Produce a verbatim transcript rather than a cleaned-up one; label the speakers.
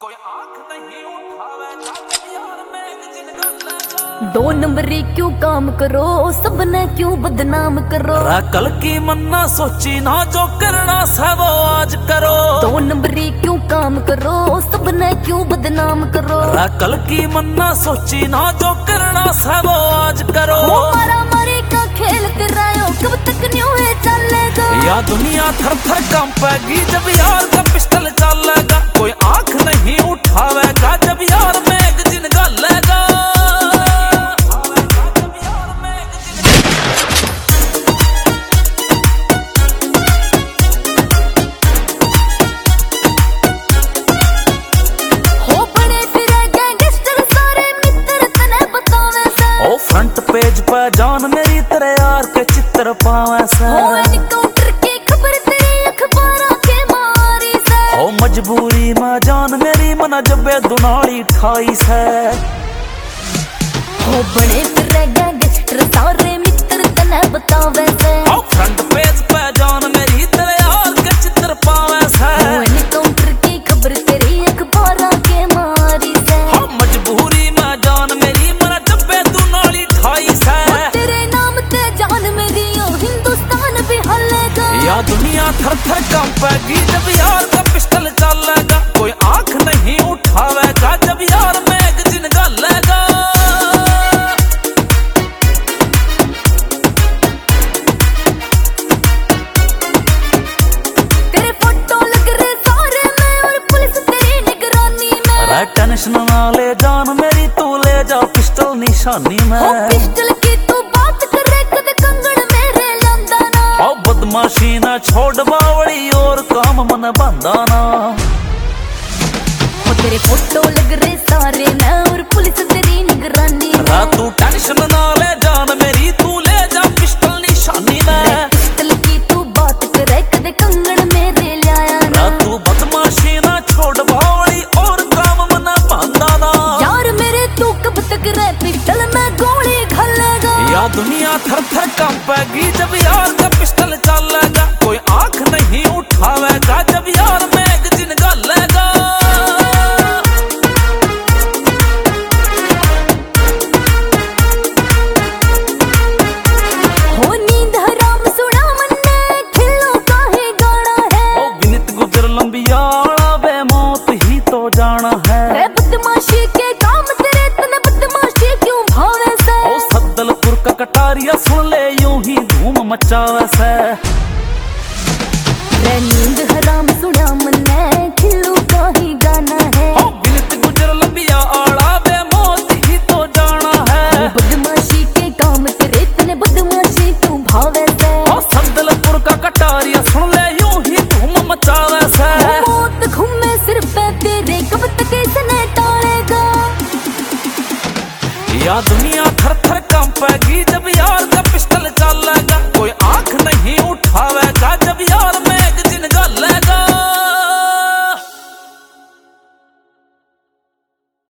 Speaker 1: कोई आंख नहीं उठावे यार मैं जिन गल
Speaker 2: दो नंबरी क्यों काम करो सबने क्यों बदनाम करो।
Speaker 1: कल की मन्ना सोची ना जो करना है वो आज करो।
Speaker 2: दो नंबरी क्यों काम करो सबने क्यों बदनाम करो।
Speaker 1: कल की मन्ना सोची ना जो करना है वो आज करो।
Speaker 2: मारा मारी का खेल कर रहे हो कब तक न्यू है चलेगा।
Speaker 1: या दुनिया थर थर कंपेगी जब यार का पिस्टल चलेगा। कोई आंख नहीं उठावेगा जब यार मैगजीन गालेगा। फ्रंट पेज पे जान मेरी तेरे यार के चित्र पावे से।
Speaker 2: एनकाउंटर की खबर तेरी अखबारों के मारी से।
Speaker 1: हो मजबूरी में जान मेरी मना जबे दुनाली ठाई से।
Speaker 2: हो बड़े तेरे गैंगस्टर सारे मित्र तने बतावे से।
Speaker 1: हो फ्रंट पेज पे जान मेरी तेरे यार के चित्र पावे से।
Speaker 2: हो एनकाउंटर की खबर तेरी अखबारों के मारी से।
Speaker 1: हो मजबूरी में जान मेरी मना जबे दुनाली ठाई से।
Speaker 2: तेरे नाम ते जान मेरी ओ हिंदुस्तान भी हलेगा।
Speaker 1: या दुनिया थर थर कंपेगी जब यार का पिस्टल चलेगा। कोई आंख नहीं उठावेगा जब यार मैगजीन गालेगा।
Speaker 2: तेरे फोटो लग रहे सारे में और पुलिस तेरी निगरानी में।
Speaker 1: अरे टेंशन ना ले जान मेरी तू ले जा पिस्टल निशानी में।
Speaker 2: ओ पिस्टल की तू बात करे कद कंगन मेरे लंदा ना।
Speaker 1: ओ बदमाशी ना छोड़ बावड़ी और काम मन बंदाना।
Speaker 2: ओ तेरे फोटो लग रहे सारे में और पुलिस तेरी निगरानी में।
Speaker 1: तू टेंशन ना ले जान मेरी तू ले जा पिस्टल निशानी में।
Speaker 2: पिस्टल की तू बात करे कद कंगन मेरे लाया ना।
Speaker 1: तू बदमाशी ना छोड़ बावड़ी और काम मन बंदाना।
Speaker 2: यार मेरे तू कब तक रह पिस्टल में गोली घलेगा।
Speaker 1: या दुनिया थर थर कंपेगी जब यार का पिस्टल चलेगा। कोई आंख नहीं उठावेगा जब यार मैगजीन गालेगा।
Speaker 2: हो नींद हराम सुना मन्ने खिलो काहे गाना है।
Speaker 1: ओ विनित गुजर लंबियाला बे मौत ही तो जाना है।
Speaker 2: रे बदमाशी के काम तेरे तने बदमाशी क्यों भावे से।
Speaker 1: ओ सद्दलपुर का कटारिया सुन ले यूं ही धूम मचावे से।
Speaker 2: रे नींद हराम सुना मन्ने खिलो काहे गाना है।
Speaker 1: ओ विनित गुजर लंबियाला बे मौत ही तो जाना है।
Speaker 2: बदमाशी के काम तेरे तने बदमाशी क्यों भावे से।
Speaker 1: ओ सद्दलपुर का कटारिया सुन ले यूं ही धूम मचावे से।
Speaker 2: मौत घूमे सिर पे तेरे कब तक इसने टालेगा।
Speaker 1: या दुनिया